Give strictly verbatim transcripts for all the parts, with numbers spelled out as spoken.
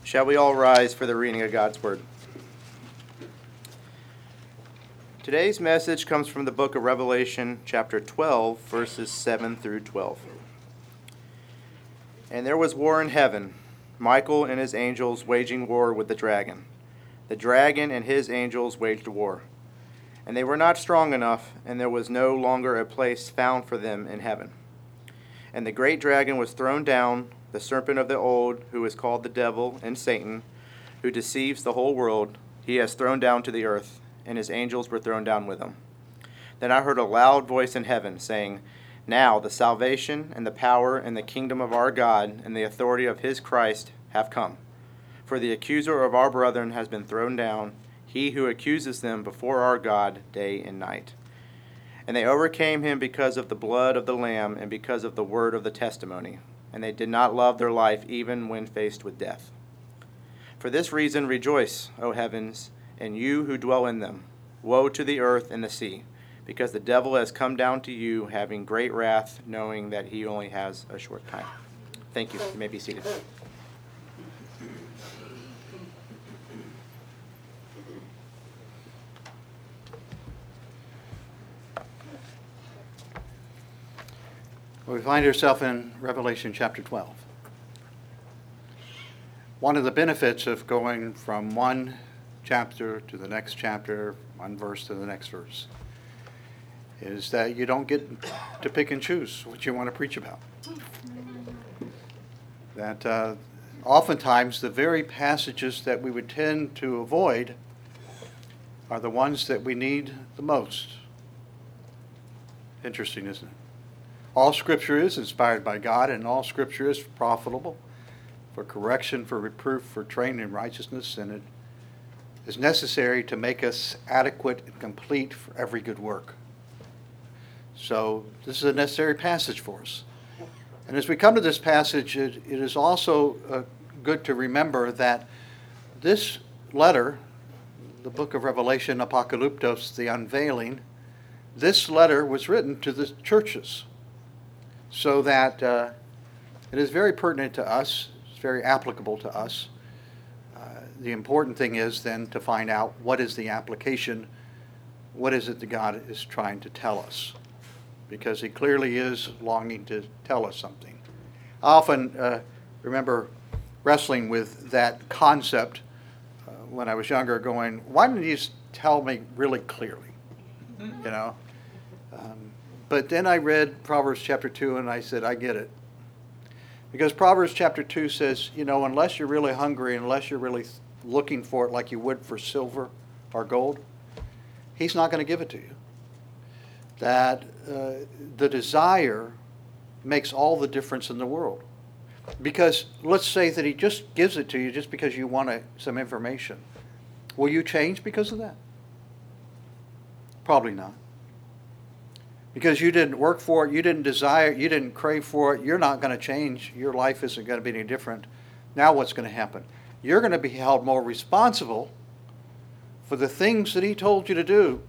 Shall we all rise for the reading of God's Word? Today's message comes from the book of Revelation, chapter twelve, verses seven through twelve. And there was war in heaven, Michael and his angels waging war with the dragon. The dragon and his angels waged war. And they were not strong enough, and there was no longer a place found for them in heaven. And the great dragon was thrown down, the serpent of the old, who is called the devil and Satan, who deceives the whole world. He has thrown down to the earth, and his angels were thrown down with him. Then I heard a loud voice in heaven, saying, Now the salvation and the power and the kingdom of our God and the authority of his Christ have come. For the accuser of our brethren has been thrown down, he who accuses them before our God day and night. And they overcame him because of the blood of the Lamb and because of the word of the testimony. And they did not love their life even when faced with death. For this reason rejoice, O heavens, and you who dwell in them. Woe to the earth and the sea, because the devil has come down to you, having great wrath, knowing that he only has a short time. Thank you. You may be seated. We find ourselves in Revelation chapter twelve. One of the benefits of going from one chapter to the next chapter, one verse to the next verse, is that you don't get to pick and choose what you want to preach about. That uh, oftentimes the very passages that we would tend to avoid are the ones that we need the most. Interesting, isn't it? All Scripture is inspired by God, and all Scripture is profitable for correction, for reproof, for training in righteousness, and it is necessary to make us adequate and complete for every good work. So this is a necessary passage for us. And as we come to this passage, it, it is also uh, good to remember that this letter, the book of Revelation, Apocalyptos, the unveiling, this letter was written to the churches. So that uh, it is very pertinent to us, it's very applicable to us. Uh, the important thing is then to find out what is the application, what is it that God is trying to tell us, because he clearly is longing to tell us something. I often uh, remember wrestling with that concept uh, when I was younger, going, why didn't you just tell me really clearly, you know? Um, But then I read Proverbs chapter two, and I said, I get it. Because Proverbs chapter two says, you know, unless you're really hungry, unless you're really looking for it like you would for silver or gold, he's not going to give it to you. That uh, the desire makes all the difference in the world. Because let's say that he just gives it to you just because you want a, some information. Will you change because of that? Probably not. Because you didn't work for it, you didn't desire, you didn't crave for it, you're not going to change. Your life isn't going to be any different. Now what's going to happen? You're going to be held more responsible for the things that he told you to do.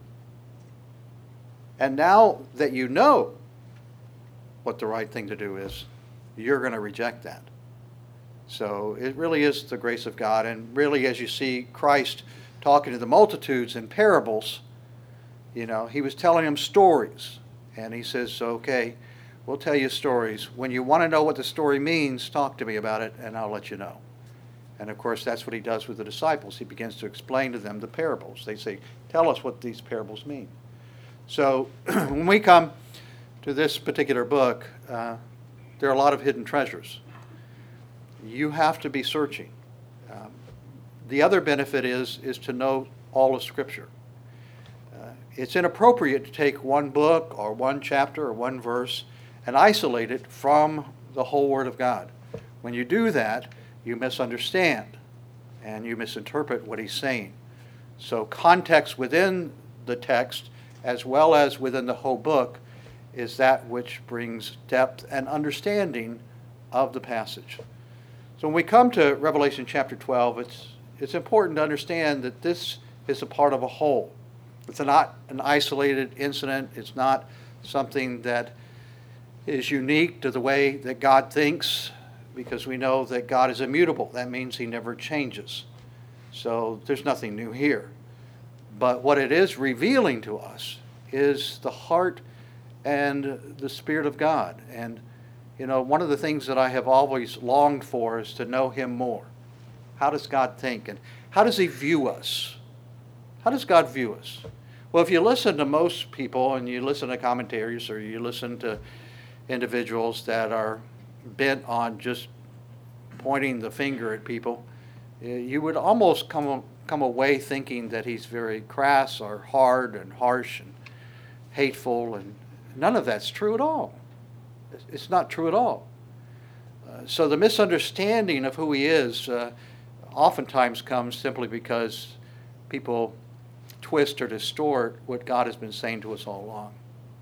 And now that you know what the right thing to do is, you're going to reject that. So it really is the grace of God. And really, as you see Christ talking to the multitudes in parables, you know, he was telling them stories. And he says, okay, we'll tell you stories. When you want to know what the story means, talk to me about it, and I'll let you know. And of course, that's what he does with the disciples. He begins to explain to them the parables. They say, tell us what these parables mean. So when we come to this particular book, uh, there are a lot of hidden treasures. You have to be searching. Um, the other benefit is, is to know all of Scripture. It's inappropriate to take one book or one chapter or one verse and isolate it from the whole Word of God. When you do that, you misunderstand and you misinterpret what he's saying. So context within the text as well as within the whole book is that which brings depth and understanding of the passage. So when we come to Revelation chapter twelve, it's, it's important to understand that this is a part of a whole. It's not an isolated incident. It's not something that is unique to the way that God thinks, because we know that God is immutable. That means he never changes. So there's nothing new here. But what it is revealing to us is the heart and the Spirit of God. And, you know, one of the things that I have always longed for is to know him more. How does God think? And how does he view us? How does God view us? Well, if you listen to most people and you listen to commentaries or you listen to individuals that are bent on just pointing the finger at people, you would almost come come away thinking that he's very crass or hard and harsh and hateful, and none of that's true at all. It's not true at all. Uh, so the misunderstanding of who he is uh, oftentimes comes simply because people twist or distort what God has been saying to us all along.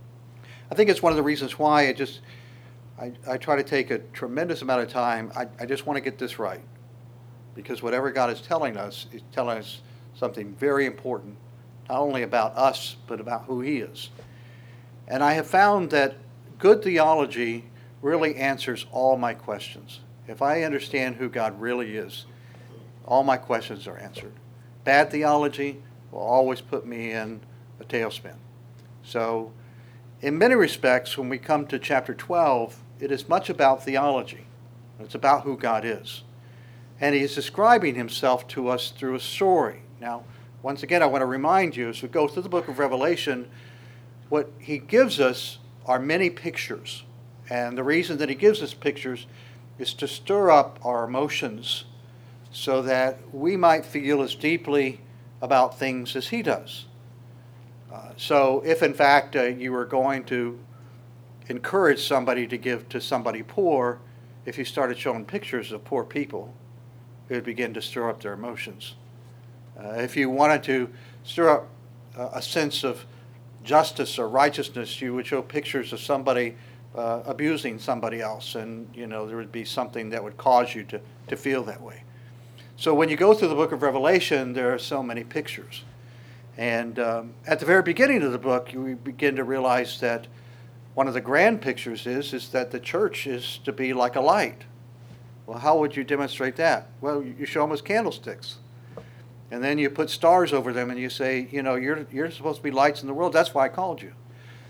I think it's one of the reasons why I just I, I try to take a tremendous amount of time. I, I just want to get this right. Because whatever God is telling us, is telling us something very important, not only about us, but about who he is. And I have found that good theology really answers all my questions. If I understand who God really is, all my questions are answered. Bad theology will always put me in a tailspin. So, in many respects, when we come to chapter twelve, it is much about theology. It's about who God is. And he is describing himself to us through a story. Now, once again, I want to remind you, as we go through the book of Revelation, what he gives us are many pictures. And the reason that he gives us pictures is to stir up our emotions so that we might feel as deeply about things as he does. Uh, so if, in fact, uh, you were going to encourage somebody to give to somebody poor, if you started showing pictures of poor people, it would begin to stir up their emotions. Uh, if you wanted to stir up uh, a sense of justice or righteousness, you would show pictures of somebody uh, abusing somebody else, and you know there would be something that would cause you to, to feel that way. So when you go through the book of Revelation, there are so many pictures. And um, at the very beginning of the book, you begin to realize that one of the grand pictures is, is that the church is to be like a light. Well, how would you demonstrate that? Well, you show them as candlesticks. And then you put stars over them and you say, you know, you're you're supposed to be lights in the world. That's why I called you.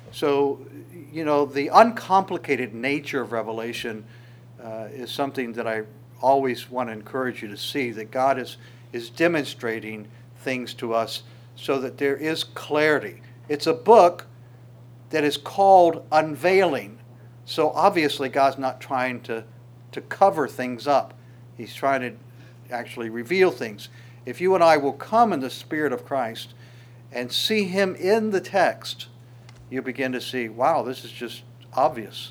So, you know, the uncomplicated nature of Revelation uh, is something that I always want to encourage you to see, that God is, is demonstrating things to us so that there is clarity. It's a book that is called Unveiling. So obviously God's not trying to to cover things up. He's trying to actually reveal things. If you and I will come in the Spirit of Christ and see him in the text, you begin to see, wow, this is just obvious.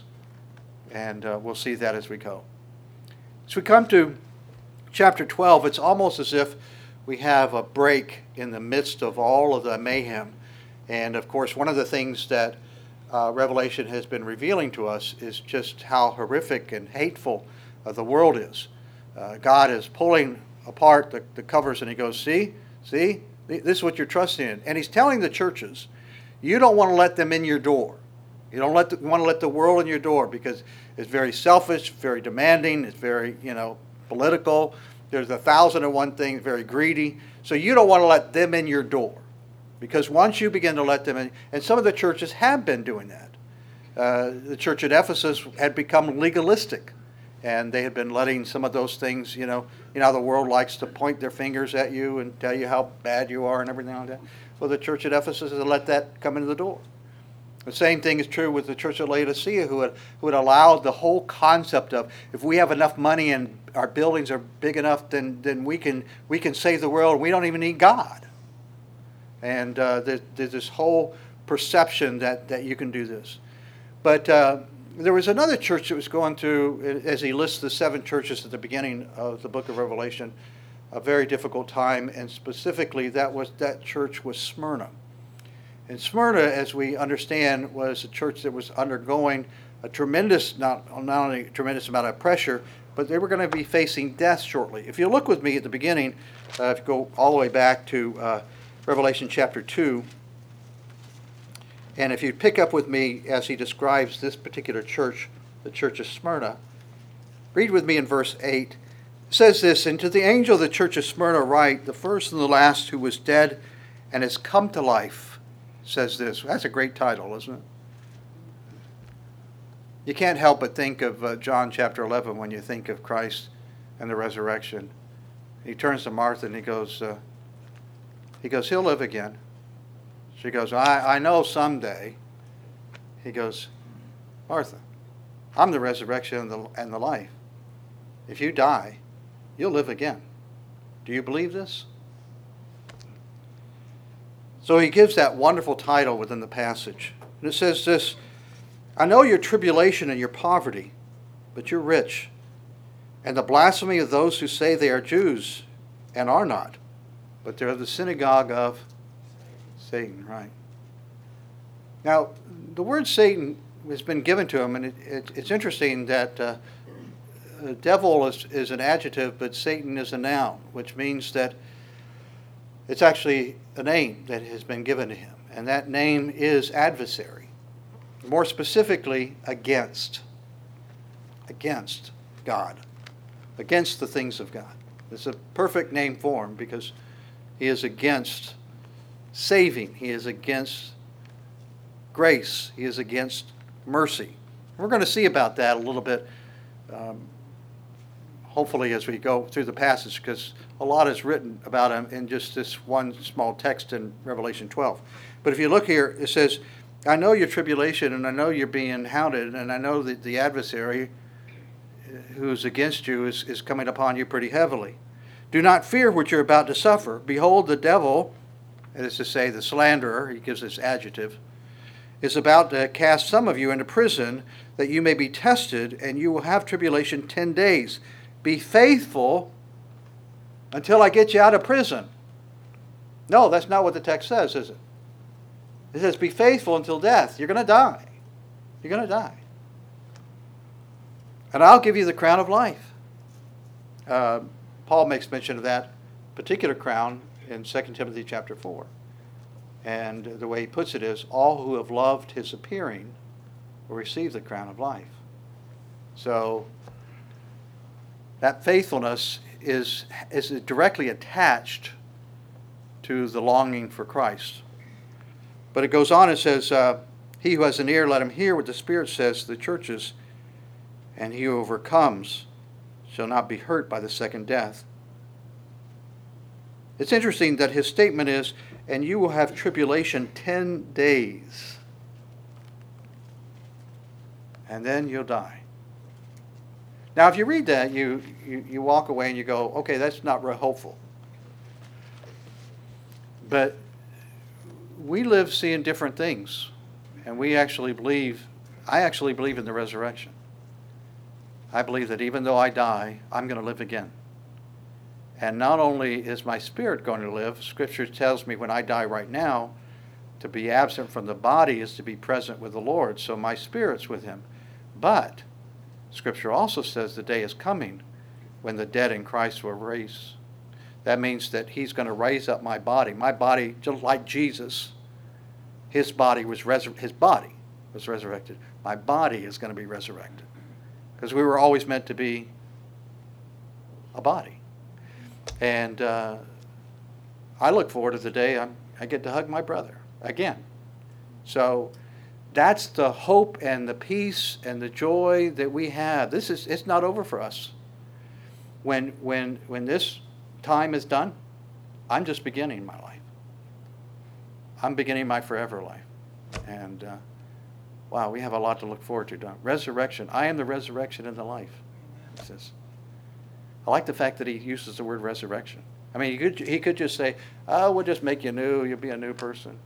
And uh, we'll see that as we go. As we come to chapter twelve, it's almost as if we have a break in the midst of all of the mayhem. And of course, one of the things that Uh, Revelation has been revealing to us is just how horrific and hateful uh, the world is. Uh, God is pulling apart the, the covers and he goes, see, see, this is what you're trusting in. And he's telling the churches, you don't want to let them in your door. You don't let the, you want to let the world in your door because it's very selfish, very demanding, it's very, you know, political. There's a thousand and one things, very greedy. So you don't want to let them in your door. Because once you begin to let them in, and some of the churches have been doing that. Uh, the church at Ephesus had become legalistic, and they had been letting some of those things, you know, you know how the world likes to point their fingers at you and tell you how bad you are and everything like that. Well, the church at Ephesus had let that come into the door. The same thing is true with the church at Laodicea, who had, who had allowed the whole concept of, if we have enough money and our buildings are big enough, then, then we can we can save the world. We don't even need God. And uh, there's, there's this whole perception that, that you can do this. But uh, there was another church that was going through, as he lists the seven churches at the beginning of the book of Revelation, a very difficult time, and specifically that was that church was Smyrna. And Smyrna, as we understand, was a church that was undergoing a tremendous, not, not only a tremendous amount of pressure, but they were going to be facing death shortly. If you look with me at the beginning, uh, if you go all the way back to uh, Revelation chapter two, and if you pick up with me as he describes this particular church, the church of Smyrna, Read with me in verse eight. It says this, "And to the angel of the church of Smyrna write, the first and the last who was dead and has come to life," says this. That's a great title, isn't it? You can't help but think of uh, John chapter eleven when you think of Christ and the resurrection. He turns to Martha and he goes, uh, he goes, "He'll live again." She goes, I, I know someday. He goes, "Martha, I'm the resurrection and the, and the life. If you die, you'll live again. Do you believe this?" So he gives that wonderful title within the passage. And it says this, "I know your tribulation and your poverty, but you're rich, and the blasphemy of those who say they are Jews and are not, but they're the synagogue of Satan," right? Now, the word Satan has been given to him, and it, it, it's interesting that uh, the devil is, is an adjective, but Satan is a noun, which means that it's actually a name that has been given to him, and that name is adversary. More specifically, against. Against God. Against the things of God. It's a perfect name for him because he is against saving. He is against grace. He is against mercy. We're going to see about that a little bit, um, hopefully, as we go through the passage, because a lot is written about him in just this one small text in Revelation twelve. But if you look here, it says, "I know your tribulation, and I know you're being hounded, and I know that the adversary who's against you is, is coming upon you pretty heavily. Do not fear what you're about to suffer. Behold, the devil," that is to say, the slanderer, he gives this adjective, "is about to cast some of you into prison, that you may be tested, and you will have tribulation ten days. Be faithful until I get you out of prison." No, that's not what the text says, is it? It says, be faithful until death. You're going to die. You're going to die. "And I'll give you the crown of life." Uh, Paul makes mention of that particular crown in Second Timothy chapter four. And the way he puts it is, all who have loved his appearing will receive the crown of life. So that faithfulness is, is directly attached to the longing for Christ. But it goes on and says, uh, "He who has an ear, let him hear what the Spirit says to the churches. And he who overcomes shall not be hurt by the second death." It's interesting that his statement is, "And you will have tribulation ten days. And then you'll die." Now, if you read that, you, you, you walk away and you go, okay, that's not real hopeful. But we live seeing different things. And we actually believe, I actually believe in the resurrection. I believe that even though I die, I'm going to live again. And not only is my spirit going to live, Scripture tells me when I die right now, to be absent from the body is to be present with the Lord. So my spirit's with him. But Scripture also says the day is coming when the dead in Christ will raise. That means that he's going to raise up my body. My body, just like Jesus, his body was resur- his body was resurrected. My body is going to be resurrected. Because we were always meant to be a body. And uh, I look forward to the day I'm, I get to hug my brother again. So that's the hope and the peace and the joy that we have. This is, it's not over for us. When, when, when this time is done, I'm just beginning my life. I'm beginning my forever life. And uh, wow, we have a lot to look forward to. Don't? Resurrection. I am the resurrection and the life. He says. I like the fact that he uses the word resurrection. I mean, he could, he could just say, oh, we'll just make you new. You'll be a new person.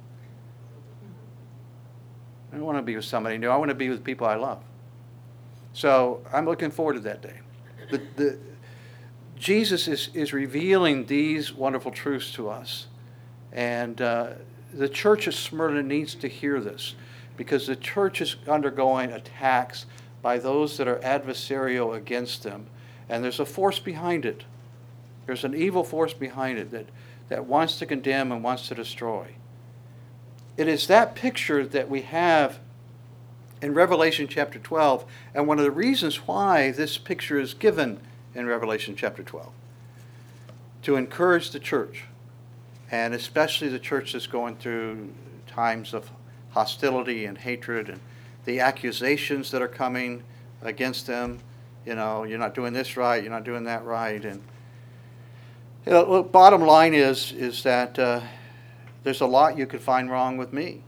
I don't want to be with somebody new. I want to be with people I love. So I'm looking forward to that day. The, the, Jesus is, is revealing these wonderful truths to us. And uh, the church of Smyrna needs to hear this, because the church is undergoing attacks by those that are adversarial against them. And there's a force behind it. There's an evil force behind it that, that wants to condemn and wants to destroy. It is that picture that we have in Revelation chapter twelve, and one of the reasons why this picture is given in Revelation chapter twelve, to encourage the church, and especially the church that's going through times of hostility and hatred and the accusations that are coming against them. You know, you're not doing this right, you're not doing that right. And you know, look, bottom line is, is that uh, there's a lot you could find wrong with me.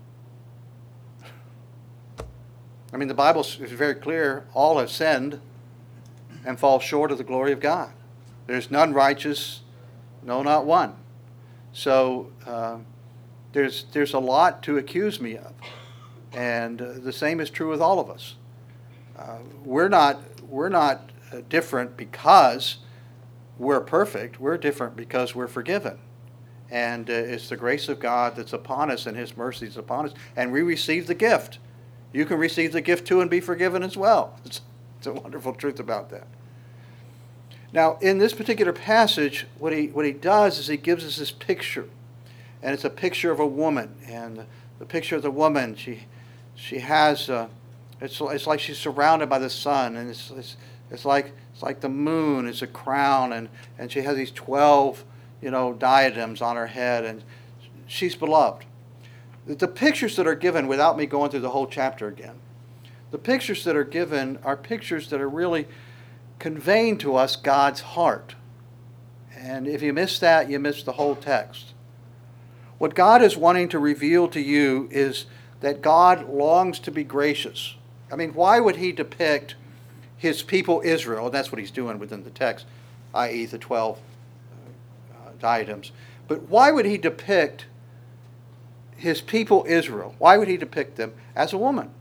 I mean, the Bible is very clear. All have sinned and fall short of the glory of God. There's none righteous, no, not one. So uh, there's there's a lot to accuse me of, and uh, the same is true with all of us. Uh, we're not we're not uh, different because we're perfect. We're different because we're forgiven, and uh, it's the grace of God that's upon us, and His mercy is upon us, and we receive the gift. You can receive the gift too and be forgiven as well. It's, it's a wonderful truth about that. Now, in this particular passage, what he what he does is he gives us this picture, and it's a picture of a woman. And the, the picture of the woman, she she has uh, it's it's like she's surrounded by the sun, and it's it's, it's like it's like the moon is a crown, and, and she has these twelve you know diadems on her head, and she's beloved. The, the pictures that are given, without me going through the whole chapter again, the pictures that are given are pictures that are really conveying to us God's heart. And if you miss that, you miss the whole text. What God is wanting to reveal to you is that God longs to be gracious. I mean, why would He depict His people Israel? And that's what He's doing within the text, that is the twelve uh, diadems. But why would He depict His people Israel? Why would He depict them as a woman?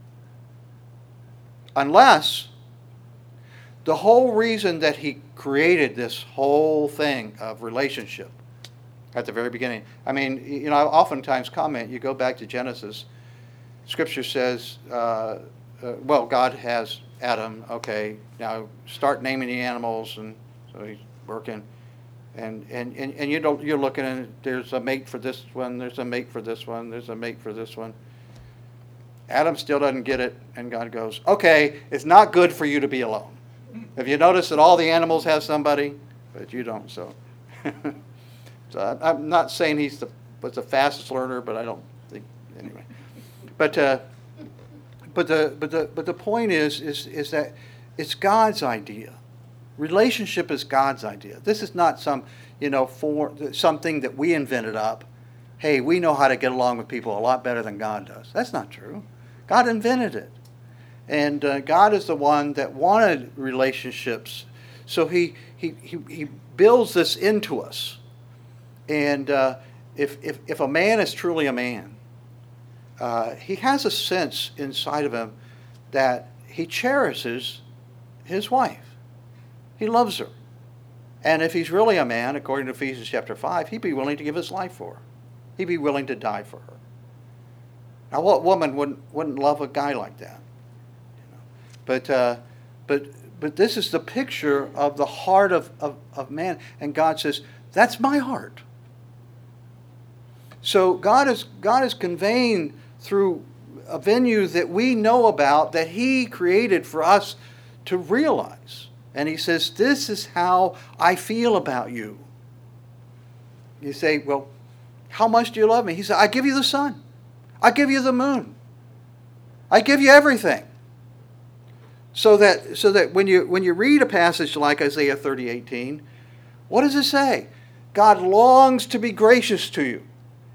Unless the whole reason that He created this whole thing of relationship at the very beginning. I mean, you know, I oftentimes comment, you go back to Genesis, Scripture says, uh, uh, well, God has Adam, okay, now start naming the animals, and so He's working. And, and, and, and you don't, you're looking and there's a mate for this one, there's a mate for this one, there's a mate for this one. Adam still doesn't get it, and God goes, okay, it's not good for you to be alone. Have you noticed that all the animals have somebody, but you don't? So, so I'm not saying he's the was the fastest learner, but I don't think anyway. But uh, but the but the but the point is is is that it's God's idea. Relationship is God's idea. This is not some you know for something that we invented up. Hey, we know how to get along with people a lot better than God does. That's not true. God invented it. And uh, God is the one that wanted relationships. So he, he, he, he builds this into us. And uh, if, if, if a man is truly a man, uh, he has a sense inside of him that he cherishes his wife. He loves her. And if he's really a man, according to Ephesians chapter five, he'd be willing to give his life for her. He'd be willing to die for her. Now, what woman wouldn't, wouldn't love a guy like that? But uh, but but this is the picture of the heart of, of, of man. And God says, that's my heart. So God is God is conveying through a venue that we know about, that He created for us to realize. And He says, this is how I feel about you. You say, well, how much do you love me? He said, I give you the sun. I give you the moon. I give you everything. So that so that when you when you read a passage like Isaiah thirty eighteen, what does it say? God longs to be gracious to you.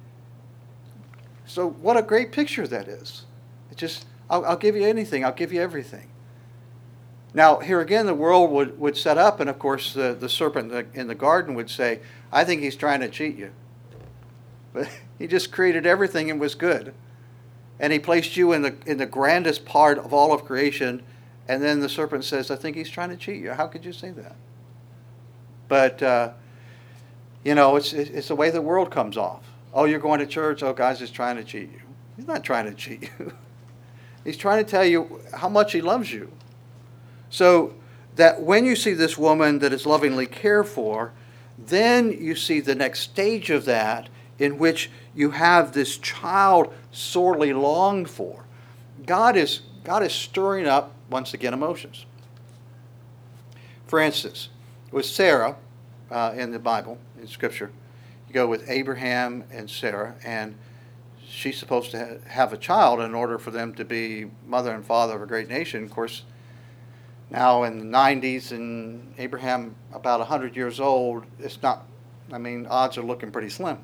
So what a great picture that is. It just I'll, I'll give you anything. I'll give you everything. Now here again, the world would, would set up, and of course the, the serpent in the, in the garden would say, I think he's trying to cheat you. But He just created everything and was good. And He placed you in the in the grandest part of all of creation. And then the serpent says, I think he's trying to cheat you. How could you say that? But, uh, you know, it's it's the way the world comes off. Oh, you're going to church? Oh, God's just trying to cheat you. He's not trying to cheat you. He's trying to tell you how much He loves you. So that when you see this woman that is lovingly cared for, then you see the next stage of that, in which you have this child sorely longed for. God is, God is stirring up, once again, emotions. For instance, with Sarah uh, in the Bible, in Scripture, you go with Abraham and Sarah, and she's supposed to ha- have a child in order for them to be mother and father of a great nation. Of course, now in the nineties, and Abraham about one hundred years old, it's not, I mean, odds are looking pretty slim.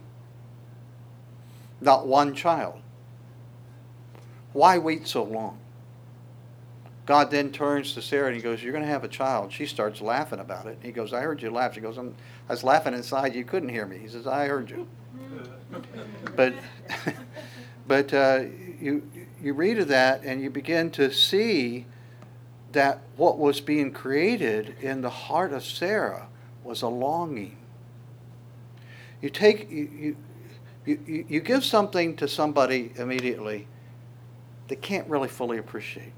Not one child. Why wait so long? God then turns to Sarah and he goes, you're going to have a child. She starts laughing about it. He goes, I heard you laugh. She goes, I'm, I was laughing inside. You couldn't hear me. He says, I heard you. But, but uh, you, you read of that and you begin to see that what was being created in the heart of Sarah was a longing. You take, you, you, you, you give something to somebody immediately they can't really fully appreciate.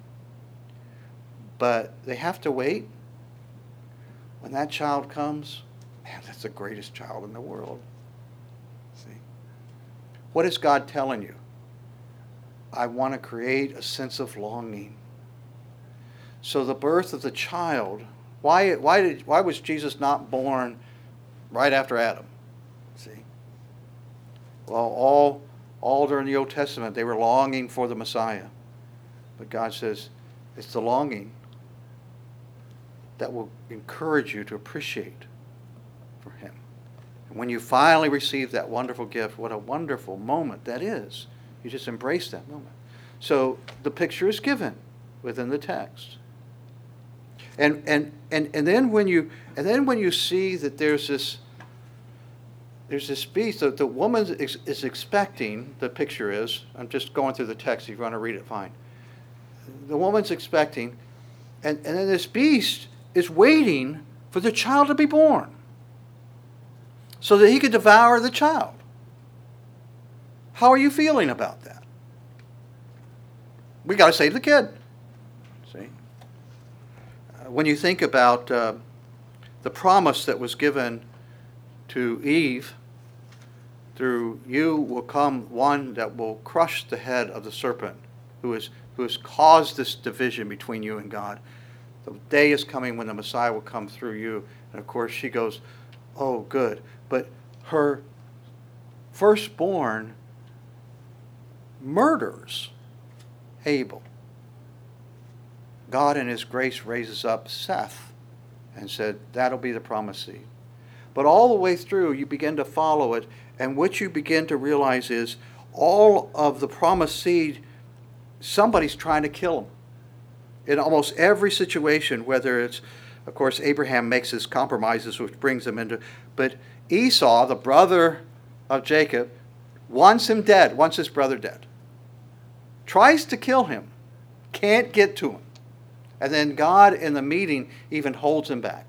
But they have to wait. When that child comes, man, that's the greatest child in the world. See? What is God telling you? I want to create a sense of longing. So the birth of the child, why, why, did, why was Jesus not born right after Adam? See? Well, all, all during the Old Testament, they were longing for the Messiah. But God says, it's the longing that will encourage you to appreciate for him. And when you finally receive that wonderful gift, what a wonderful moment that is. You just embrace that moment. So the picture is given within the text. And and and, and then when you and then when you see that there's this there's this beast that the woman is, is expecting, the picture is, I'm just going through the text, if you want to read it, fine. The woman's expecting, and, and then this beast is waiting for the child to be born so that he could devour the child. How are you feeling about that? We got to save the kid. See? Uh, when you think about uh, the promise that was given to Eve, through you will come one that will crush the head of the serpent, who is who has caused this division between you and God. The day is coming when the Messiah will come through you. And of course she goes, oh, good. But her firstborn murders Abel. God in his grace raises up Seth and said, that'll be the promised seed. But all the way through, you begin to follow it, and what you begin to realize is all of the promised seed, somebody's trying to kill him. In almost every situation, whether it's, of course, Abraham makes his compromises, which brings him into, but Esau, the brother of Jacob, wants him dead, wants his brother dead. Tries to kill him, can't get to him. And then God in the meeting even holds him back.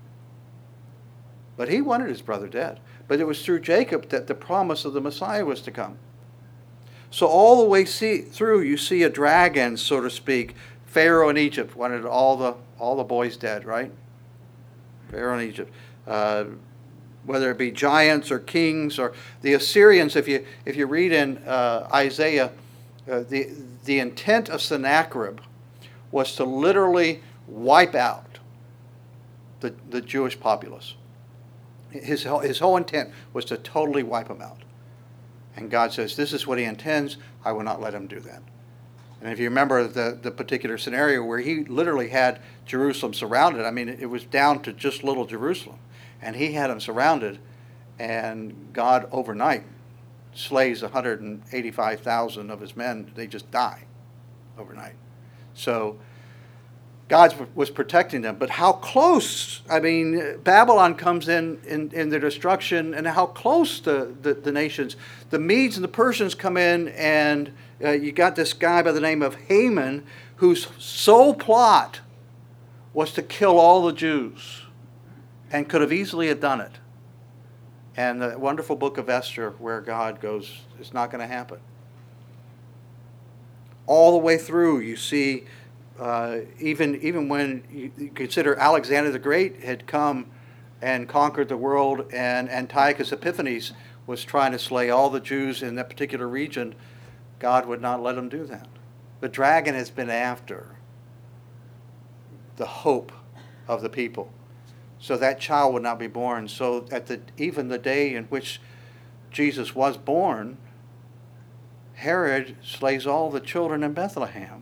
But he wanted his brother dead. But it was through Jacob that the promise of the Messiah was to come. So all the way see, through, you see a dragon, so to speak. Pharaoh in Egypt wanted all the all the boys dead, right? Pharaoh in Egypt. Uh, whether it be giants or kings or the Assyrians, if you if you read in uh, Isaiah, uh, the the intent of Sennacherib was to literally wipe out the the Jewish populace. His his whole intent was to totally wipe them out. And God says, this is what he intends. I will not let him do that. And if you remember the, the particular scenario where he literally had Jerusalem surrounded, I mean, it was down to just little Jerusalem. And he had them surrounded, and God overnight slays one hundred eighty-five thousand of his men. They just die overnight. So God was protecting them. But how close, I mean, Babylon comes in in, in their destruction, and how close the, the, the nations. The Medes and the Persians come in, and uh, you got this guy by the name of Haman, whose sole plot was to kill all the Jews, and could have easily have done it. And the wonderful book of Esther, where God goes, it's not going to happen. All the way through, you see, Uh, even even when you consider Alexander the Great had come and conquered the world, and Antiochus Epiphanes was trying to slay all the Jews in that particular region, God would not let him do that. The dragon has been after the hope of the people, so that child would not be born. So at the even the day in which Jesus was born, Herod slays all the children in Bethlehem,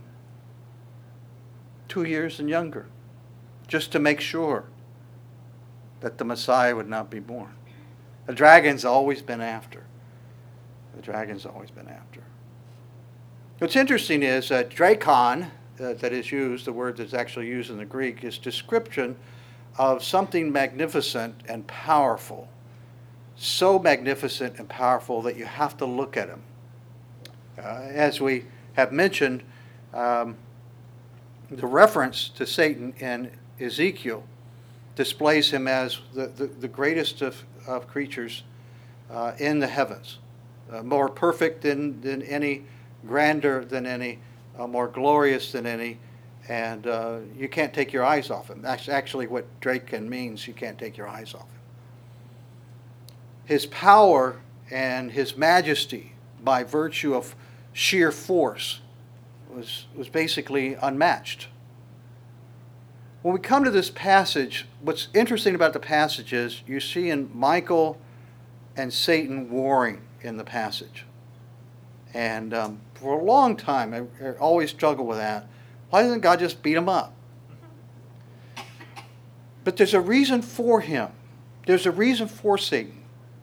two years and younger, just to make sure that the Messiah would not be born. The dragon's always been after. The dragon's always been after. What's interesting is that drakon, uh, that is used, the word that's actually used in the Greek, is description of something magnificent and powerful. So magnificent and powerful that you have to look at him. Uh, as we have mentioned, um, the reference to Satan in Ezekiel displays him as the, the, the greatest of, of creatures uh, in the heavens, uh, more perfect than, than any, grander than any, uh, more glorious than any, and uh, you can't take your eyes off him. That's actually what draken means, you can't take your eyes off him. His power and his majesty, by virtue of sheer force, was, was basically unmatched. When we come to this passage, what's interesting about the passage is you see in Michael and Satan warring in the passage. And um, for a long time, I, I always struggle with that. Why doesn't God just beat him up? But there's a reason for him. There's a reason for Satan.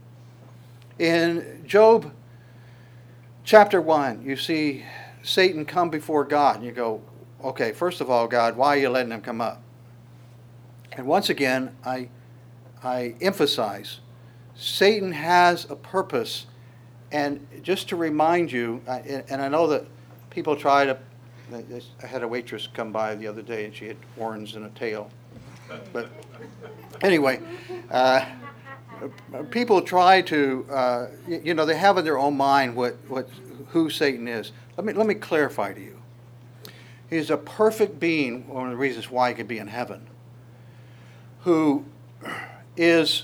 In Job chapter one, you see Satan come before God, and you go, okay, first of all, God, why are you letting him come up? And once again, I, I emphasize, Satan has a purpose. And just to remind you, and I know that people try to, I had a waitress come by the other day, and she had horns and a tail. But anyway, uh, people try to, uh, you know, they have in their own mind what, what, who Satan is. Let me, let me clarify to you. He's a perfect being, one of the reasons why he could be in heaven, who is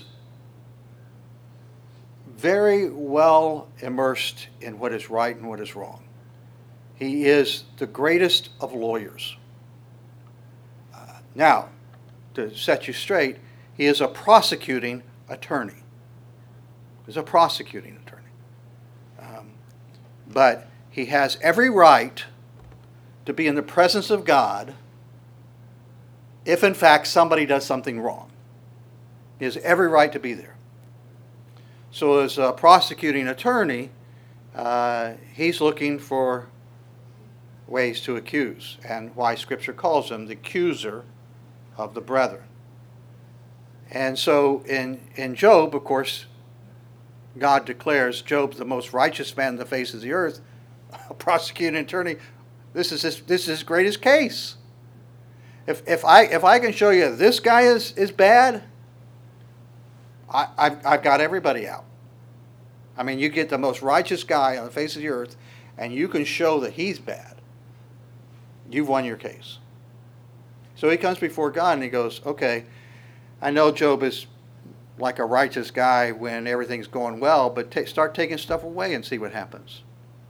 very well immersed in what is right and what is wrong. He is the greatest of lawyers. Uh, now, to set you straight, he is a prosecuting attorney. He's a prosecuting attorney. Um, but he has every right to be in the presence of God if, in fact, somebody does something wrong. He has every right to be there. So as a prosecuting attorney, uh, he's looking for ways to accuse, and why Scripture calls him the accuser of the brethren. And so in, in Job, of course, God declares Job the most righteous man on the face of the earth. A prosecuting attorney, this is his, this is his greatest case. If, if, I, if I can show you this guy is, is bad, I, I've, I've got everybody out. I mean, you get the most righteous guy on the face of the earth, and you can show that he's bad. You've won your case. So he comes before God and he goes, okay, I know Job is like a righteous guy when everything's going well, but t- start taking stuff away and see what happens.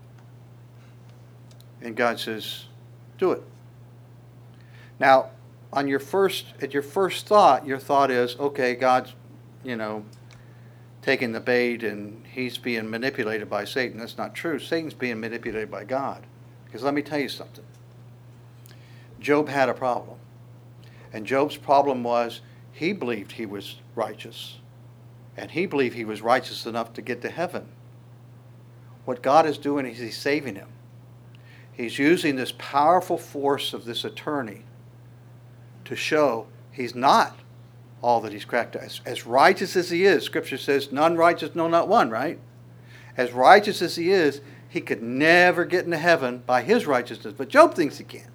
And God says, do it. Now, on your first, at your first thought, your thought is, okay, God's, you know, taking the bait and he's being manipulated by Satan. That's not true. Satan's being manipulated by God. Because let me tell you something. Job had a problem. And Job's problem was he believed he was righteous. And he believed he was righteous enough to get to heaven. What God is doing is he's saving him. He's using this powerful force of this attorney to show he's not all that he's cracked. As, as righteous as he is, Scripture says, none righteous, no, not one, right? As righteous as he is, he could never get into heaven by his righteousness. But Job thinks he can.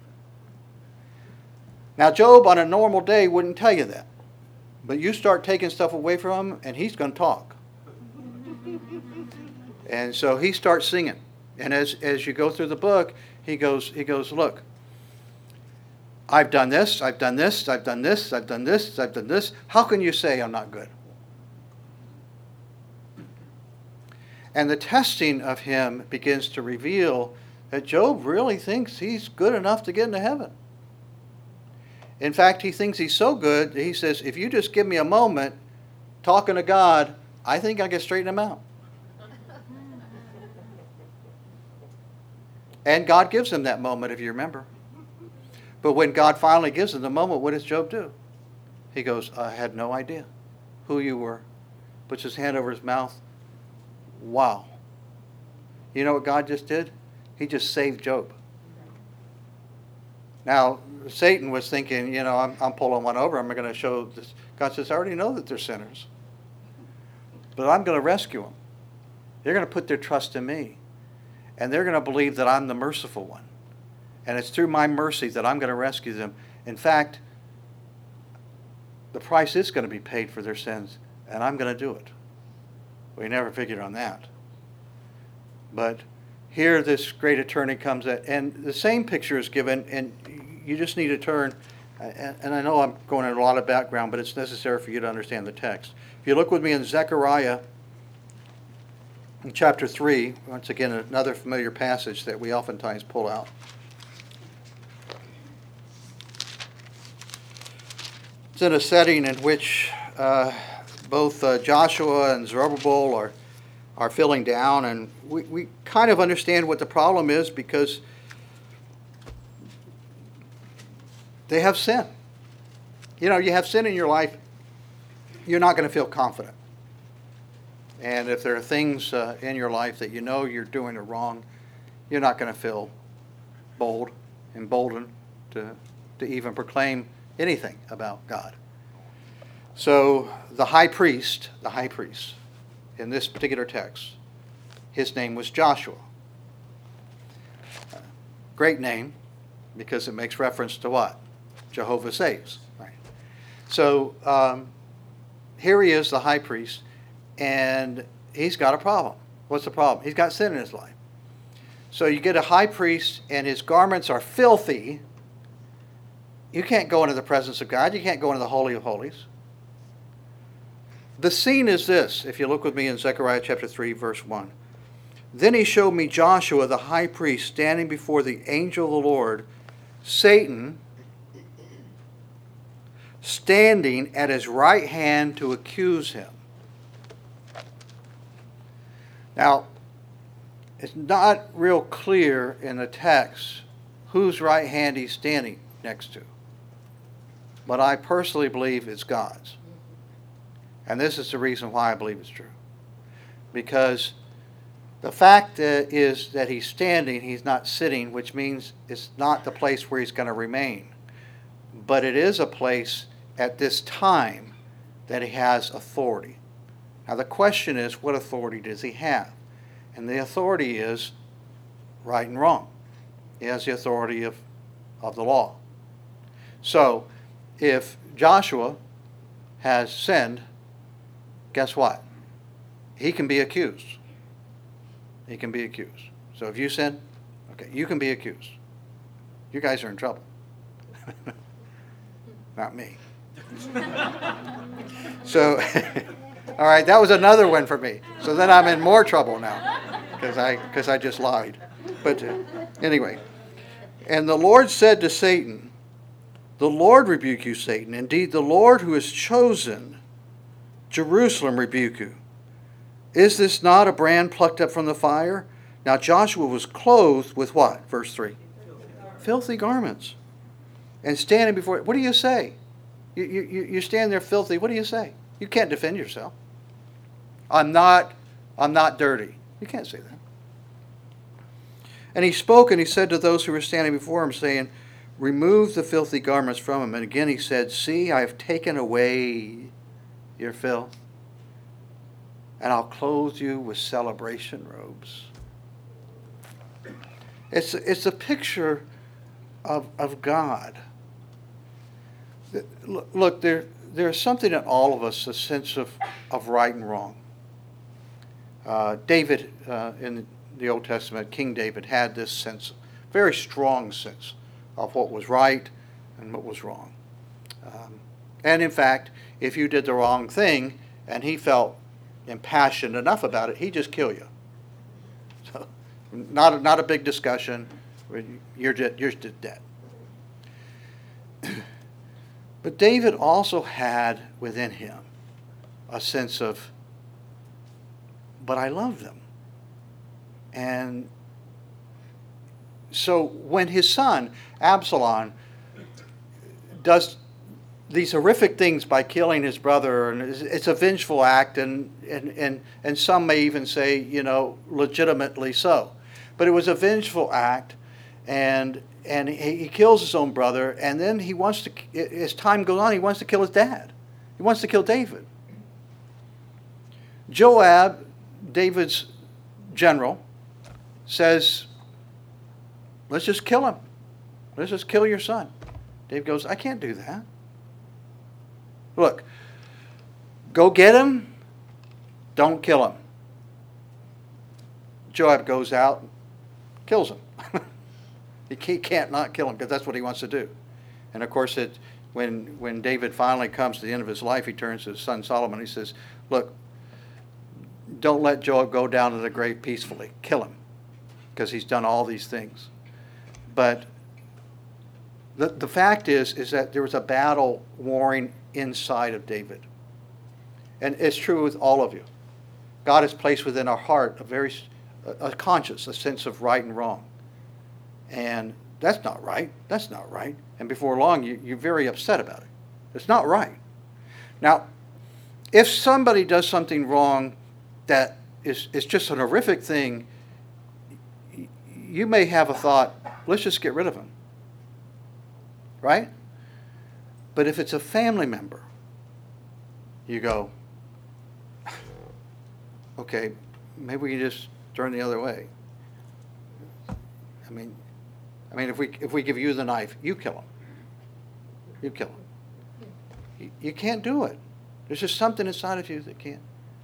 Now, Job on a normal day wouldn't tell you that. But you start taking stuff away from him, and he's going to talk. And so he starts singing. And as, as you go through the book, he goes, he goes, look, I've done this, I've done this, I've done this, I've done this, I've done this. How can you say I'm not good? And the testing of him begins to reveal that Job really thinks he's good enough to get into heaven. In fact, he thinks he's so good, he says, if you just give me a moment talking to God, I think I can straighten him out. And God gives him that moment, if you remember. But when God finally gives him the moment, what does Job do? He goes, I had no idea who you were. Puts his hand over his mouth. Wow. You know what God just did? He just saved Job. Now, Satan was thinking, you know, I'm, I'm pulling one over. I'm going to show this. God says, I already know that they're sinners. But I'm going to rescue them. They're going to put their trust in me. And they're going to believe that I'm the merciful one. And it's through my mercy that I'm going to rescue them. In fact, the price is going to be paid for their sins, and I'm going to do it. We never figured on that. But here this great attorney comes at, and the same picture is given, and you just need to turn, and, and I know I'm going into a lot of background, but it's necessary for you to understand the text. If you look with me in Zechariah in chapter three, once again another familiar passage that we oftentimes pull out. It's in a setting in which uh, both uh, Joshua and Zerubbabel are are feeling down, and we, we kind of understand what the problem is because they have sin. You know, you have sin in your life, you're not going to feel confident. And if there are things uh, in your life that you know you're doing it wrong, you're not going to feel bold, emboldened to, to even proclaim anything about God. So the high priest, the high priest, in this particular text, his name was Joshua. Uh, great name, because it makes reference to what? Jehovah saves. Right. So um, here he is, the high priest, and he's got a problem. What's the problem? He's got sin in his life. So you get a high priest, and his garments are filthy. You can't go into the presence of God. You can't go into the Holy of Holies. The scene is this, if you look with me in Zechariah chapter three, verse one. Then he showed me Joshua the high priest standing before the angel of the Lord, Satan standing at his right hand to accuse him. Now, it's not real clear in the text whose right hand he's standing next to. But I personally believe it's God's. And this is the reason why I believe it's true. Because the fact uh, is that he's standing, he's not sitting, which means it's not the place where he's going to remain. But it is a place at this time that he has authority. Now the question is, what authority does he have? And the authority is right and wrong. He has the authority of, of the law. So, if Joshua has sinned, guess what? He can be accused. He can be accused. So if you sin, okay, you can be accused. You guys are in trouble. Not me. So, all right, that was another one for me. So then I'm in more trouble now because I, because I just lied. But uh, anyway, and the Lord said to Satan, the Lord rebuke you, Satan. Indeed, the Lord who has chosen Jerusalem rebuke you. Is this not a brand plucked up from the fire? Now Joshua was clothed with what? Verse three. Filthy garments. And standing before, what do you say? You, you, you stand there filthy, what do you say? You can't defend yourself. I'm not, I'm not dirty. You can't say that. And he spoke and he said to those who were standing before him, saying, remove the filthy garments from him. And again he said, see, I have taken away your filth, and I'll clothe you with celebration robes. It's, it's a picture of, of God. Look, there, there's something in all of us, a sense of, of right and wrong. Uh, David, uh, in the Old Testament, King David, had this sense, very strong sense of what was right and what was wrong. Um, and in fact, if you did the wrong thing and he felt impassioned enough about it, he'd just kill you. So Not a, not a big discussion. You're just, you're just dead. But David also had within him a sense of, but I love them. And so when his son, Absalom, does these horrific things by killing his brother, and it's, it's a vengeful act, and, and, and, and some may even say, you know, legitimately so. But it was a vengeful act, and and he, he kills his own brother, and then he wants to, as time goes on, he wants to kill his dad. He wants to kill David. Joab, David's general, says, let's just kill him. Let's just kill your son. David goes, I can't do that. Look, go get him, don't kill him. Joab goes out, kills him. He can't not kill him because that's what he wants to do. And of course, it, when, when David finally comes to the end of his life, he turns to his son Solomon. He says, look, don't let Joab go down to the grave peacefully. Kill him because he's done all these things. But the, the fact is, is that there was a battle warring inside of David. And it's true with all of you. God has placed within our heart a very a, a conscience, a sense of right and wrong. And that's not right. That's not right. And before long, you, you're very upset about it. It's not right. Now, if somebody does something wrong that is, is just an horrific thing, you may have a thought, let's just get rid of him. Right? But if it's a family member, you go, okay, maybe we can just turn the other way. I mean, I mean, if we if we give you the knife, you kill him. You kill him. You, you can't do it. There's just something inside of you that can't.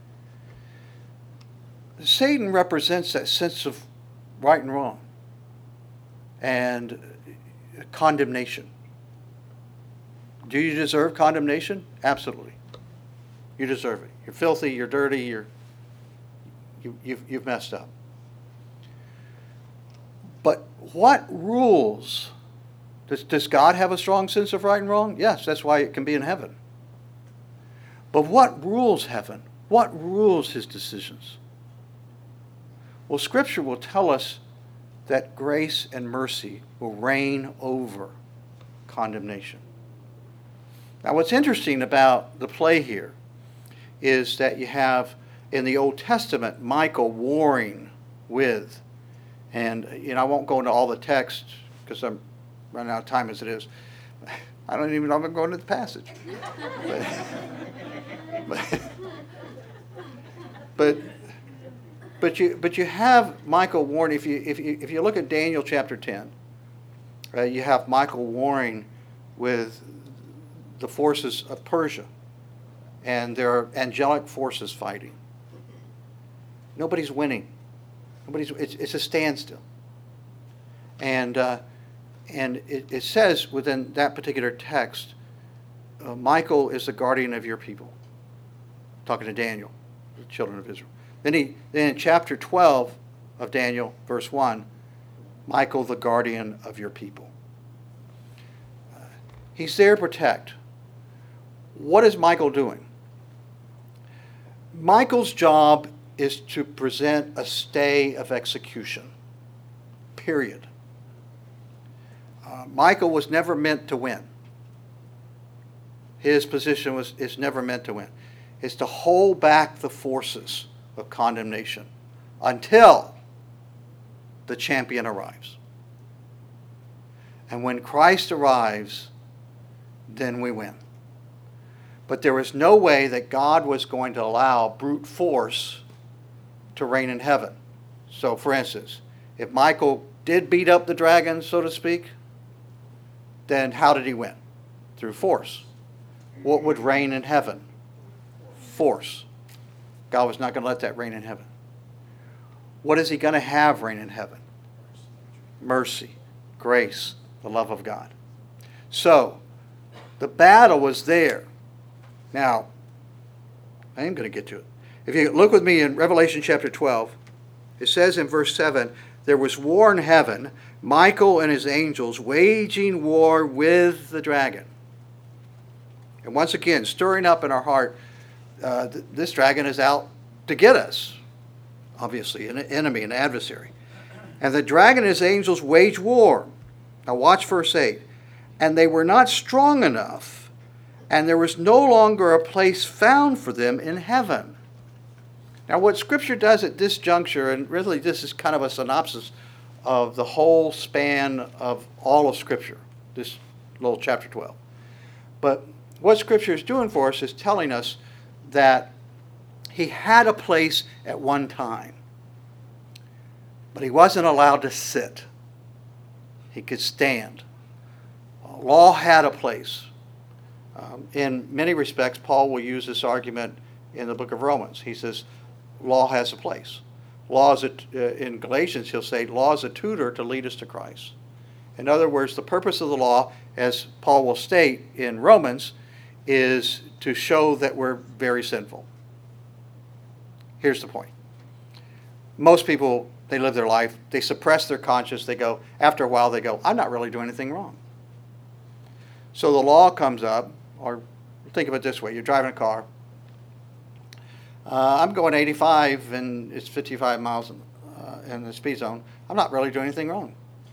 Satan represents that sense of right and wrong and condemnation. Do you deserve condemnation? Absolutely. You deserve it. You're filthy, you're dirty, you're, you, you've, you've messed up. But what rules? Does, does God have a strong sense of right and wrong? Yes, that's why it can be in heaven. But what rules heaven? What rules his decisions? Well, Scripture will tell us that grace and mercy will reign over condemnation. Now, what's interesting about the play here is that you have in the Old Testament Michael warring with, and you know I won't go into all the text because I'm running out of time as it is. I don't even know if I'm going to the passage. But, but, but but you but you have Michael warring. If you if you if you look at Daniel chapter ten, uh, you have Michael warring with the forces of Persia, and there are angelic forces fighting. Nobody's winning. Nobody's. It's, it's a standstill. And uh, and it, it says within that particular text, uh, Michael is the guardian of your people. Talking to Daniel, the children of Israel. Then he then in chapter twelve of Daniel, verse one, Michael the guardian of your people. Uh, he's there to protect. What is Michael doing? Michael's job is to present a stay of execution. Period. Uh, Michael was never meant to win. His position was is never meant to win. It's to hold back the forces of condemnation until the champion arrives. And when Christ arrives, then we win. But there was no way that God was going to allow brute force to reign in heaven. So, for instance, if Michael did beat up the dragon, so to speak, then how did he win? Through force. What would reign in heaven? Force. God was not going to let that reign in heaven. What is he going to have reign in heaven? Mercy, grace, the love of God. So, the battle was there. Now, I am going to get to it. If you look with me in Revelation chapter twelve, it says in verse seven there was war in heaven, Michael and his angels waging war with the dragon. And once again, stirring up in our heart, uh, th- this dragon is out to get us. Obviously, an enemy, an adversary. And the dragon and his angels wage war. Now watch verse eight. And they were not strong enough, and there was no longer a place found for them in heaven. Now what Scripture does at this juncture, and really this is kind of a synopsis of the whole span of all of Scripture, this little chapter twelve. But what Scripture is doing for us is telling us that he had a place at one time, but he wasn't allowed to sit. He could stand. Law had a place. Um, in many respects, Paul will use this argument in the book of Romans. He says, law has a place. Law is a, uh, in Galatians, he'll say, law is a tutor to lead us to Christ. In other words, the purpose of the law, as Paul will state in Romans, is to show that we're very sinful. Here's the point. Most people, they live their life, they suppress their conscience, they go, after a while they go, I'm not really doing anything wrong. So the law comes up, or think of it this way, you're driving a car. Uh, I'm going eighty-five and it's fifty-five miles in, uh, in the speed zone. I'm not really doing anything wrong.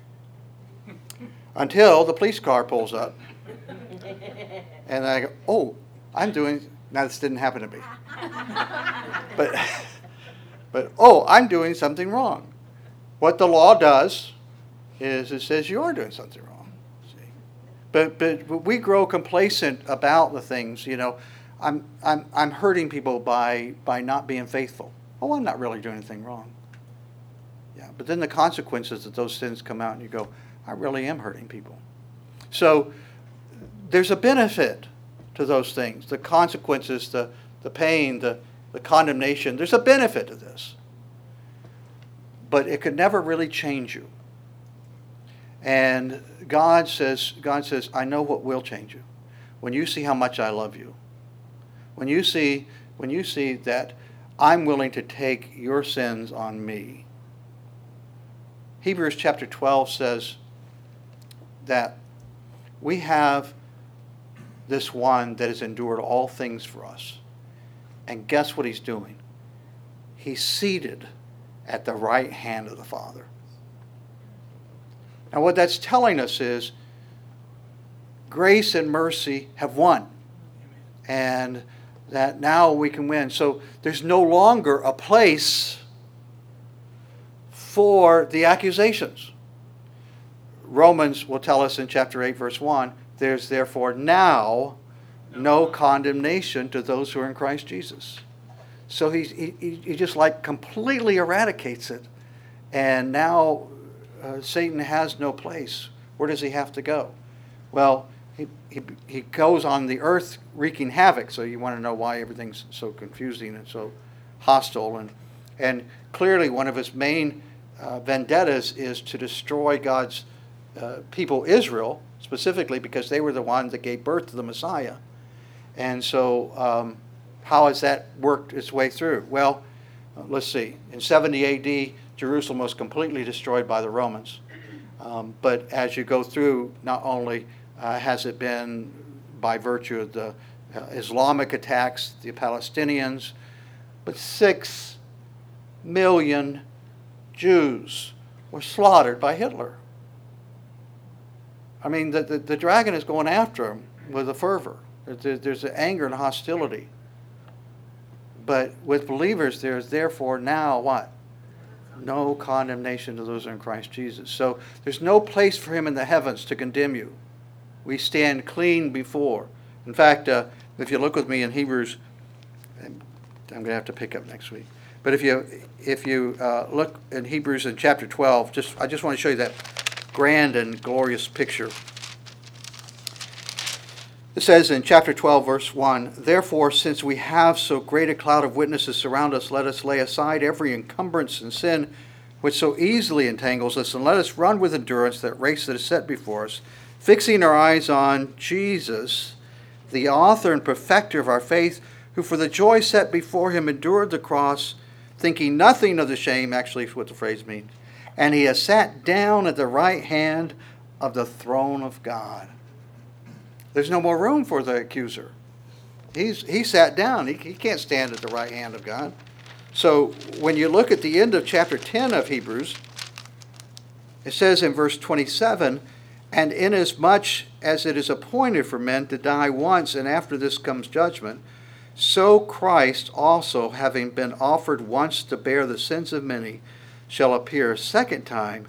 Until the police car pulls up. And I go, oh, I'm doing, now this didn't happen to me. But, but, oh, I'm doing something wrong. What the law does is it says you are doing something wrong. See? But, but but we grow complacent about the things, you know. I'm I'm I'm hurting people by by not being faithful. Oh, I'm not really doing anything wrong. Yeah, but then the consequences of those sins come out and you go, I really am hurting people. So there's a benefit to those things. The consequences, the the pain, the, the condemnation, there's a benefit to this. But it could never really change you. And God says, God says, I know what will change you. When you see how much I love you. When you see, when you see that I'm willing to take your sins on me. Hebrews chapter twelve says that we have this one that has endured all things for us. And guess what he's doing? He's seated at the right hand of the Father. Now what that's telling us is grace and mercy have won. And that now we can win. So there's no longer a place for the accusations. Romans will tell us in chapter eight, verse one, there's therefore now no condemnation to those who are in Christ Jesus. So he, he, he just like completely eradicates it. And now uh, Satan has no place. Where does he have to go? Well, he, he, he goes on the earth wreaking havoc. So you want to know why everything's so confusing and so hostile. And, and clearly one of his main uh, vendettas is to destroy God's uh, people, Israel, specifically because they were the ones that gave birth to the Messiah. And so um, how has that worked its way through? Well, uh, let's see. In seventy A D, Jerusalem was completely destroyed by the Romans. Um, but as you go through, not only uh, has it been by virtue of the uh, Islamic attacks, the Palestinians, but six million Jews were slaughtered by Hitler. I mean, the, the, the dragon is going after them with a fervor. There's, there's an anger and hostility. But with believers, there's therefore now what? No condemnation to those who are in Christ Jesus. So there's no place for him in the heavens to condemn you. We stand clean before. In fact, uh, if you look with me in Hebrews, I'm going to have to pick up next week. But if you if you uh, look in Hebrews in chapter twelve, just I just want to show you that grand and glorious picture. It says in chapter twelve, verse one, therefore, since we have so great a cloud of witnesses surround us, let us lay aside every encumbrance and sin which so easily entangles us, and let us run with endurance that race that is set before us, fixing our eyes on Jesus, the author and perfecter of our faith, who for the joy set before him endured the cross, thinking nothing of the shame, actually is what the phrase means, and he has sat down at the right hand of the throne of God. There's no more room for the accuser. He's he sat down. He, he can't stand at the right hand of God. So when you look at the end of chapter ten of Hebrews, it says in verse twenty-seven, and inasmuch as it is appointed for men to die once, and after this comes judgment, so Christ also, having been offered once to bear the sins of many, shall appear a second time,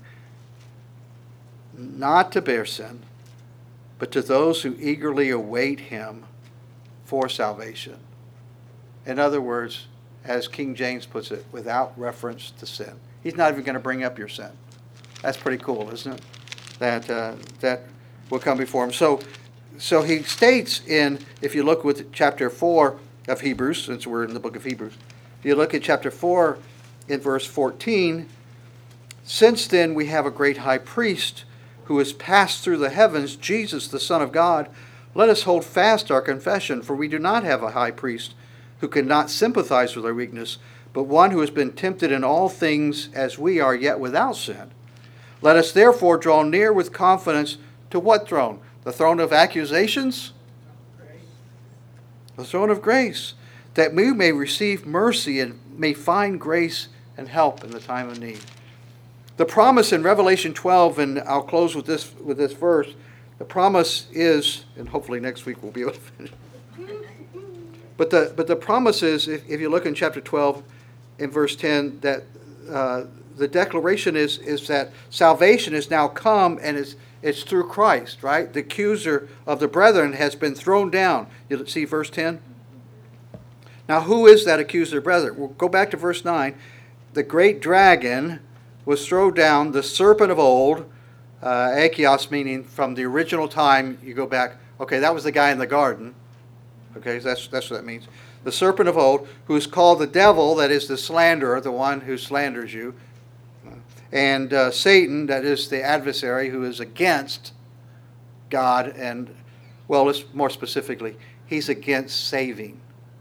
not to bear sin, but to those who eagerly await him for salvation. In other words, as King James puts it, without reference to sin. He's not even going to bring up your sin. That's pretty cool, isn't it? That uh, that will come before him. So, so he states in, if you look with chapter four of Hebrews, since we're in the book of Hebrews, if you look at chapter four in verse fourteen, since then we have a great high priest who has passed through the heavens, Jesus, the Son of God. Let us hold fast our confession, for we do not have a high priest who cannot sympathize with our weakness, but one who has been tempted in all things as we are, yet without sin. Let us therefore draw near with confidence to what throne? The throne of accusations? Grace. The throne of grace, that we may receive mercy and may find grace and help in the time of need. The promise in Revelation twelve, and I'll close with this with this verse, the promise is, and hopefully next week we'll be able to finish. But the but the promise is, if, if you look in chapter twelve, in verse ten, that uh, the declaration is is that salvation is now come, and it's it's through Christ, right? The accuser of the brethren has been thrown down. You see verse ten? Now who is that accuser of the brethren? We'll go back to verse nine. The great dragon was thrown down, the serpent of old, uh, Achios, meaning from the original time, you go back, okay, that was the guy in the garden. Okay, so that's, that's what that means. The serpent of old, who is called the devil, that is the slanderer, the one who slanders you. And uh, Satan, that is the adversary, who is against God. And, well, let's more specifically, he's against saving.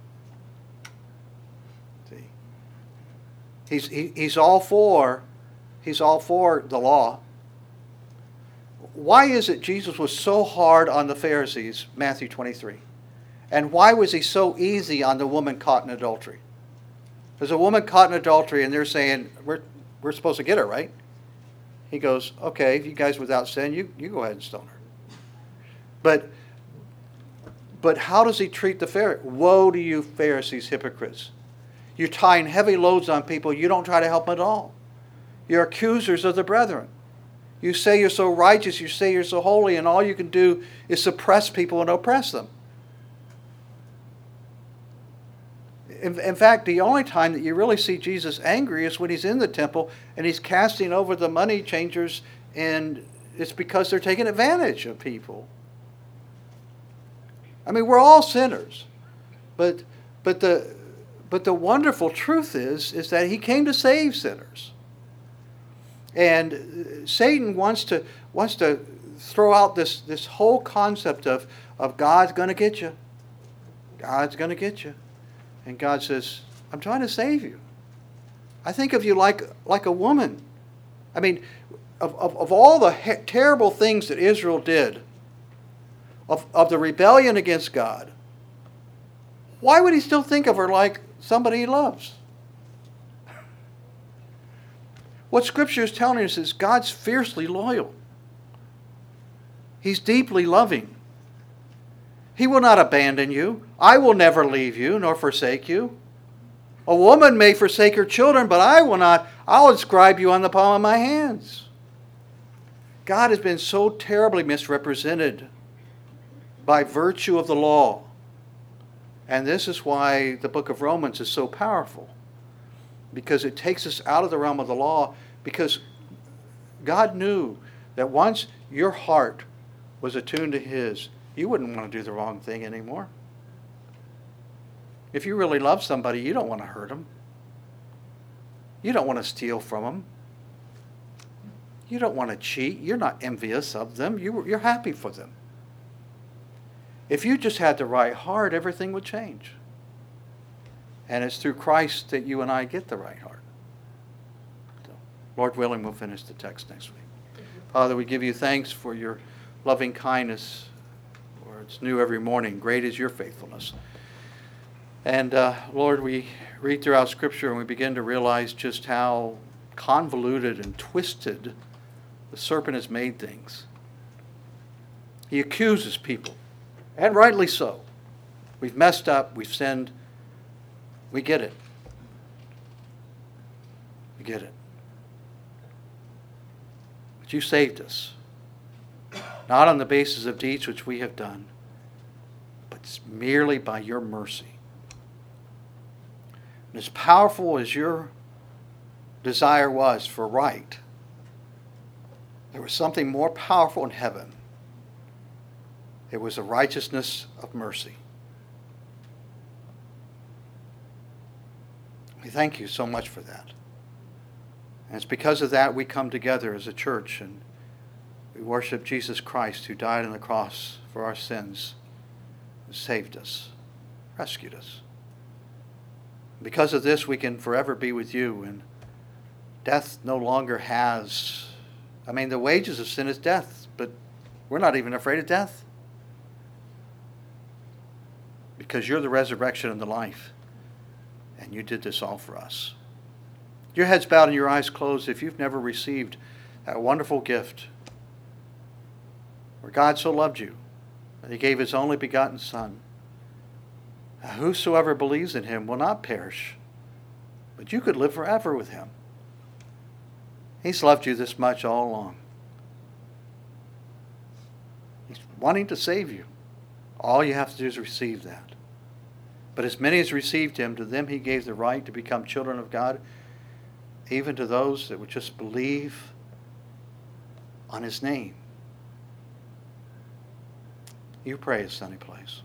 See? He's, he, he's all for, he's all for the law. Why is it Jesus was so hard on the Pharisees, Matthew twenty-three? And why was he so easy on the woman caught in adultery? There's a woman caught in adultery, and they're saying, we're, we're supposed to get her, right? He goes, okay, if you guys without sin, you, you go ahead and stone her. But, but how does he treat the Pharisees? Woe to you, Pharisees, hypocrites. You're tying heavy loads on people. You don't try to help them at all. You're accusers of the brethren. You say you're so righteous, you say you're so holy, and all you can do is suppress people and oppress them. In, in fact, the only time that you really see Jesus angry is when he's in the temple and he's casting over the money changers, and it's because they're taking advantage of people. I mean, we're all sinners, but but the but the wonderful truth is is that he came to save sinners. And Satan wants to wants to throw out this this whole concept of of God's going to get you. God's going to get you. And God says, I'm trying to save you. I think of you like, like a woman. I mean, of, of, of all the he- terrible things that Israel did, of, of the rebellion against God, why would he still think of her like somebody he loves? What Scripture is telling us is God's fiercely loyal. He's deeply loving. He will not abandon you. I will never leave you nor forsake you. A woman may forsake her children, but I will not. I'll inscribe you on the palm of my hands. God has been so terribly misrepresented by virtue of the law. And this is why the book of Romans is so powerful. Because it takes us out of the realm of the law. Because God knew that once your heart was attuned to His, you wouldn't want to do the wrong thing anymore. If you really love somebody, you don't want to hurt them. You don't want to steal from them. You don't want to cheat. You're not envious of them. You, you're happy for them. If you just had the right heart, everything would change. And it's through Christ that you and I get the right heart. So, Lord willing, we'll finish the text next week. Father, we give you thanks for your loving kindness, for it's new every morning. Great is your faithfulness. And uh, Lord, we read throughout Scripture and we begin to realize just how convoluted and twisted the serpent has made things. He accuses people, and rightly so. We've messed up, we've sinned. We get it. We get it. But you saved us, not on the basis of deeds which we have done, but merely by your mercy. And as powerful as your desire was for right, there was something more powerful in heaven. It was the righteousness of mercy. We thank you so much for that. And it's because of that we come together as a church and we worship Jesus Christ, who died on the cross for our sins and saved us, rescued us. Because of this, we can forever be with you, and death no longer has, I mean, the wages of sin is death, but we're not even afraid of death. Because you're the resurrection and the life, and you did this all for us. Your heads bowed and your eyes closed if you've never received that wonderful gift where God so loved you that he gave his only begotten Son. Whosoever believes in him will not perish, but you could live forever with him. He's loved you this much all along. He's wanting to save you. All you have to do is receive that. But as many as received him, to them he gave the right to become children of God, even to those that would just believe on his name. You pray a sunny place.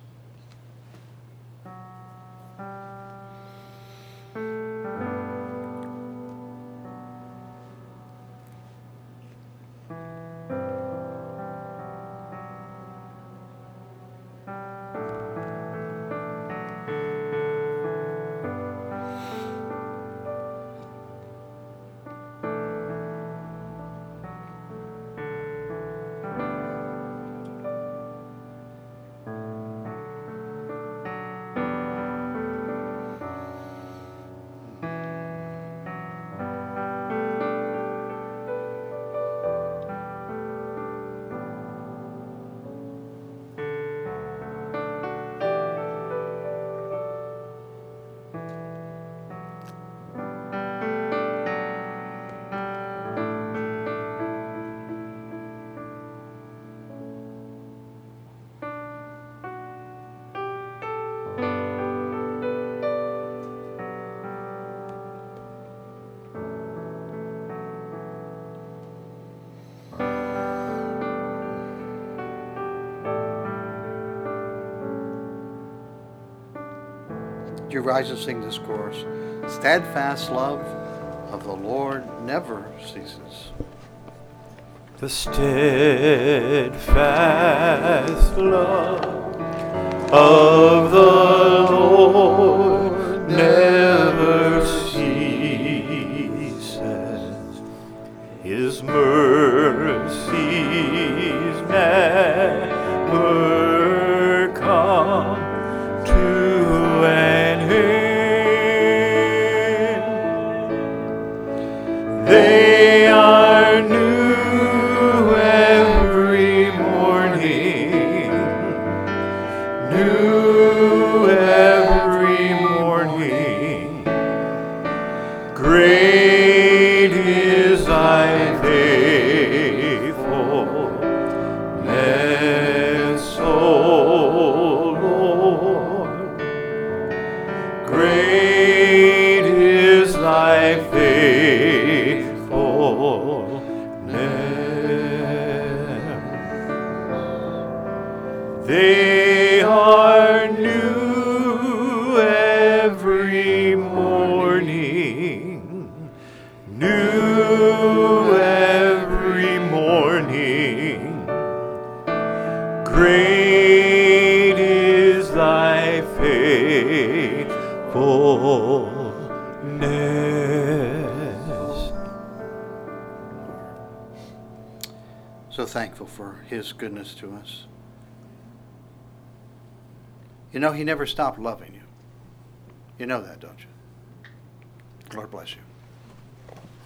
You rise and sing this chorus. Steadfast love of the Lord never ceases. The steadfast love of the Lord never ceases. His mercies never come to an end. They are new every morning, new every morning. Great is thy faithfulness, O Lord. Great is thy faithfulness. They are new every morning, new every morning. Great is thy faithfulness. so thankful for His goodness to us. You know, He never stopped loving you. You know that, don't you? Lord bless you.